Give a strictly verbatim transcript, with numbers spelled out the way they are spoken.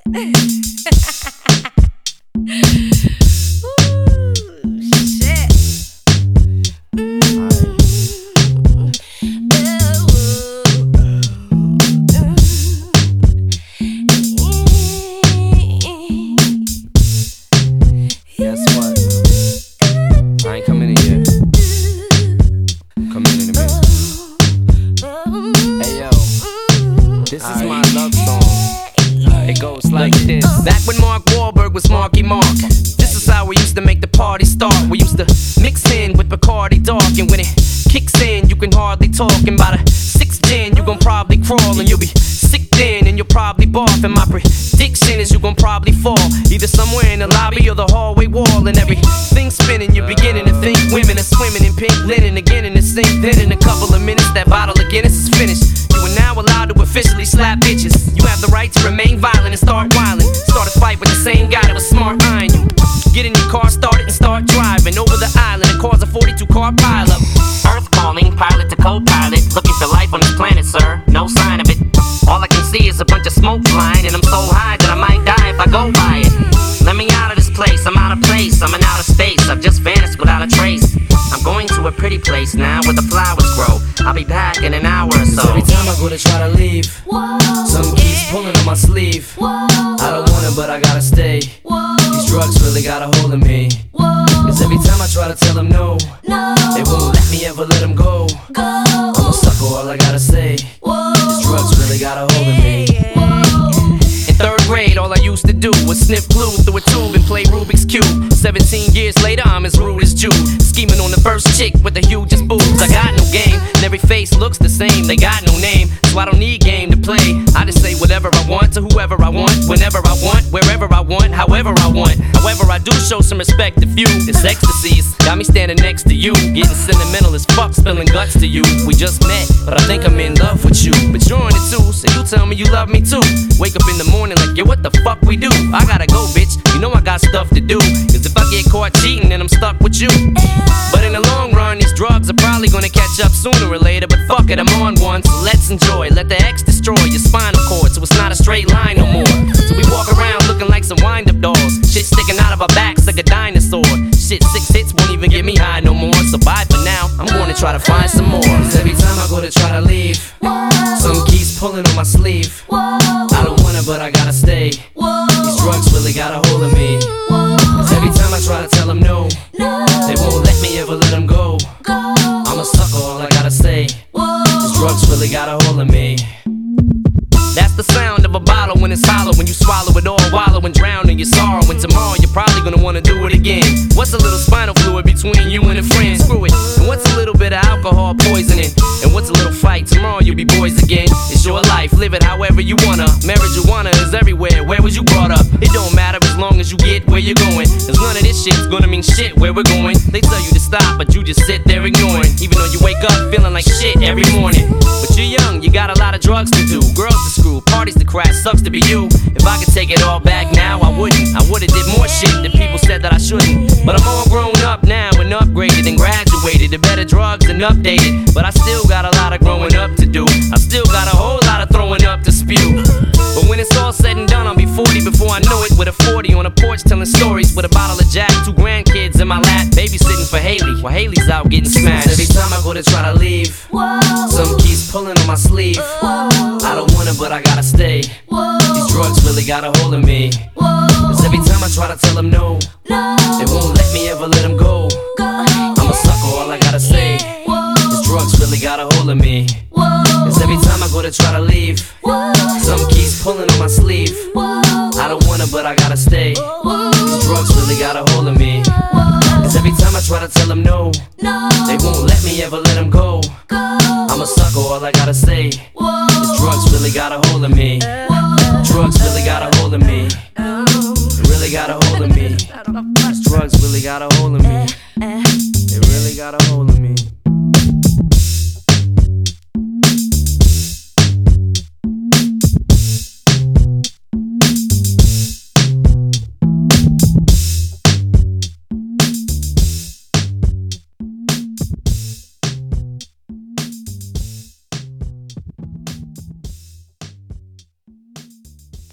Guess what? I ain't coming in yet. Come in in a minute. Hey yo, this is my love song. It goes like this. Back when Mark Wahlberg was Marky Mark, this is how we used to make the party start. We used to mix in with Bacardi Dark, and when it kicks in, you can hardly talk. And by the sixth gin, you gon' probably crawl, and you'll be sick then, and you'll probably barf. And my prediction is you gon' probably fall, either somewhere in the lobby or the hallway wall. And everything's spinning, you're beginning to think women are swimming in pink linen again in the sink. Then in a couple of minutes, that bottle of Guinness is finished. You are now allowed to officially slap bitches. You have the right to remain violent and start wildin'. Start a fight with the same guy that was smart eyeing you. Get in your car, start it, and start driving over the island and cause a forty-two car pileup. Earth calling, pilot to co-pilot. Looking for life on this planet, sir. No sign of it. All I can see is a bunch of smoke flying, and I'm so high that I might die if I go by it. Let me out of this place, I'm out of place, I'm in outer space. I've just vanished without a trace. I'm going to a pretty place now where the flowers grow. I'll be back in an hour or so. Every time I go to try to leave, Whoa, something keeps pulling on my sleeve. whoa, I don't want it, but I gotta stay. whoa, These drugs really got a hold of me. whoa, Cause every time I try to tell them no, no, they won't let me ever let them go. go, I'm a sucker, all I gotta say. whoa, These drugs really got a hold of me. In third grade, all I used to do was sniff glue through a tube and play Rubik's Cube. Seventeen years later, I'm as rude as Jude, scheming on the first chick with the hugest boobs. I got no game, and every face looks the same. They got no name, so I don't need game to play. I just say whatever I want to whoever I want, whenever I want, wherever I want, however I want. However, I do show some respect to few. This ecstasy's got me standing next to you, getting sentimental as fuck, spilling guts to you. We just met, but I think I'm in love with you. But you're on it too, so you tell me you love me too. Wake up in the morning like, yo, what the fuck we do? I gotta go, bitch, you know I got stuff to do. Cause if I get caught cheating, then I'm stuck with you. But in the long run, these drugs are probably gonna catch up sooner or later. But fuck it, I'm on one, so let's enjoy. Let the X destroy your spinal cord, so it's not a straight line no more. So we walk around looking like some wind-up dolls. Shit sticking out of our backs like a dinosaur. Shit, six hits won't even get me high no more. So bye for now, I'm gonna try to find some more. Cause every time I go to try to leave, something keeps pulling on my sleeve. I don't want it, but I gotta stay. These drugs really got a hold of me. Cause every time I try to tell them no, they won't let me ever let them go. I'm a sucker, all I gotta say. These drugs really got a hold of me. That's the sound of a bottle when it's hollow, when you swallow it all, wallow and drown in your sorrow. And tomorrow you're probably gonna wanna do it again. What's a little spinal fluid between you and a friend? Screw it. And what's a little bit of alcohol poisoning? And what's a little fight? Tomorrow you'll be boys again. It's your life, live it however you wanna. Marijuana is everywhere, where was you brought up? It don't matter as long as you get where you're going. Cause none of this shit's gonna mean shit where we're going. They tell you to stop, but you just sit there ignoring. Even though you wake up feeling like shit every morning. But you're young, you got a lot of drugs to do, girls to screw, parties to crash, sucks to be you. If I could take it all back now, I wouldn't. I would've did more shit that people said that I shouldn't. But I'm all grown up now and upgraded and graduated to better drugs and updated. But I still got a lot of growing up to do. I still got a whole lot of throwing up to spew. But when it's all said and done, I'll be forty before I know it. With a forty on a porch telling stories with a bottle of Jack, two grandkids in my lap, babysitting for Haley while Haley's out getting smashed. Every time I go to try to leave, something keeps pulling on my sleeve. I don't want it, but I gotta stay. These drugs really got a hold of me. Cause every time I try to tell them no, they won't let me ever let them go. I'm a sucker, all I gotta say. These drugs really got a hold of me. Cause every time I go to try to leave, something keeps pulling on my sleeve. I don't want it, but I gotta stay. These drugs really got a hold of me. Cause every time I try to tell them no, they won't let me ever let them go. I'm a sucker, all I gotta say. These drugs really got a hold of me. Drugs really got a hold of me. They really got a hold of me. These drugs really got a hold of me. They really got a hold of me.